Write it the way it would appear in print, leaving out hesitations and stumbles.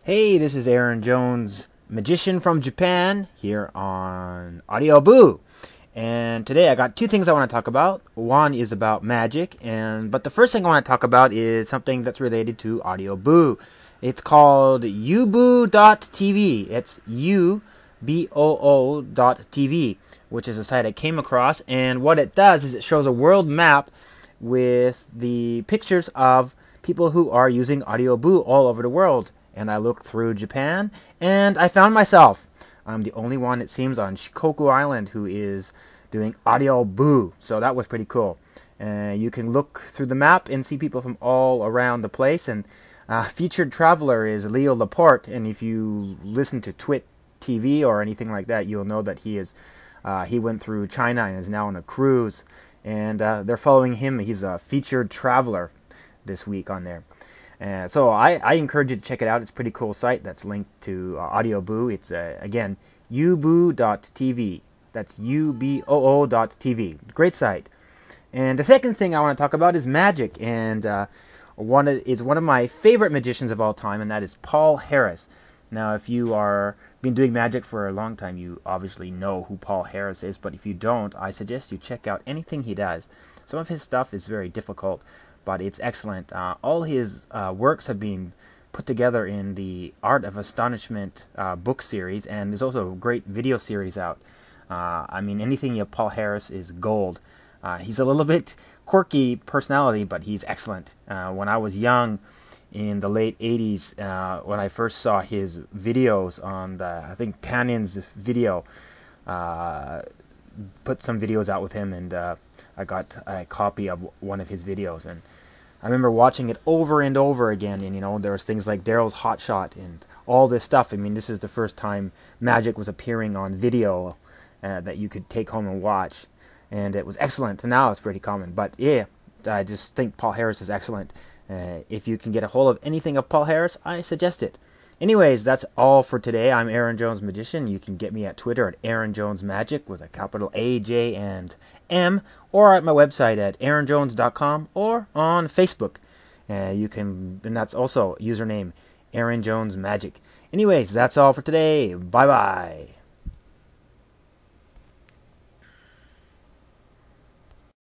Hey, this is Aaron Jones, magician from Japan, here on Audio Boo. And today I got two things I want to talk about. One is about magic, but the first thing I want to talk about is something that's related to Audio Boo. It's called uboo.tv. It's uboo.tv, which is a site I came across. And what it does is it shows a world map with the pictures of people who are using Audio Boo all over the world. And I looked through Japan, and I found myself. I'm the only one, it seems, on Shikoku Island who is doing Audio Boo. So that was pretty cool. You can look through the map and see people from all around the place. And featured traveler is Leo Laporte. And if you listen to Twit TV or anything like that, you'll know that he went through China and is now on a cruise. And they're following him. He's a featured traveler this week on there. So I encourage you to check it out. It's a pretty cool site that's linked to Audio Boo. It's, again, uboo.tv. That's uboo.tv. Great site. And the second thing I want to talk about is magic. And it's one of my favorite magicians of all time, and that is Paul Harris. Now, if you are been doing magic for a long time, you obviously know who Paul Harris is. But if you don't, I suggest you check out anything he does. Some of his stuff is very difficult, but it's excellent. All his works have been put together in the Art of Astonishment book series, and there's also a great video series out. Anything of Paul Harris is gold. He's a little bit quirky personality, but he's excellent. When I was young, in the late 80s, when I first saw his videos on I think Tannen's video, put some videos out with him, and I got a copy of one of his videos, and I remember watching it over and over again, and there was things like Daryl's Hot Shot and all this stuff. This is the first time magic was appearing on video that you could take home and watch, and it was excellent. And now it's pretty common, but yeah, I just think Paul Harris is excellent. If you can get a hold of anything of Paul Harris, I suggest it. Anyways, that's all for today. I'm Aaron Jones Magician. You can get me at Twitter at Aaron Jones Magic with a capital A, J, and M, or at my website at aaronjones.com, or on Facebook. And that's also username Aaron Jones Magic. Anyways, that's all for today. Bye bye.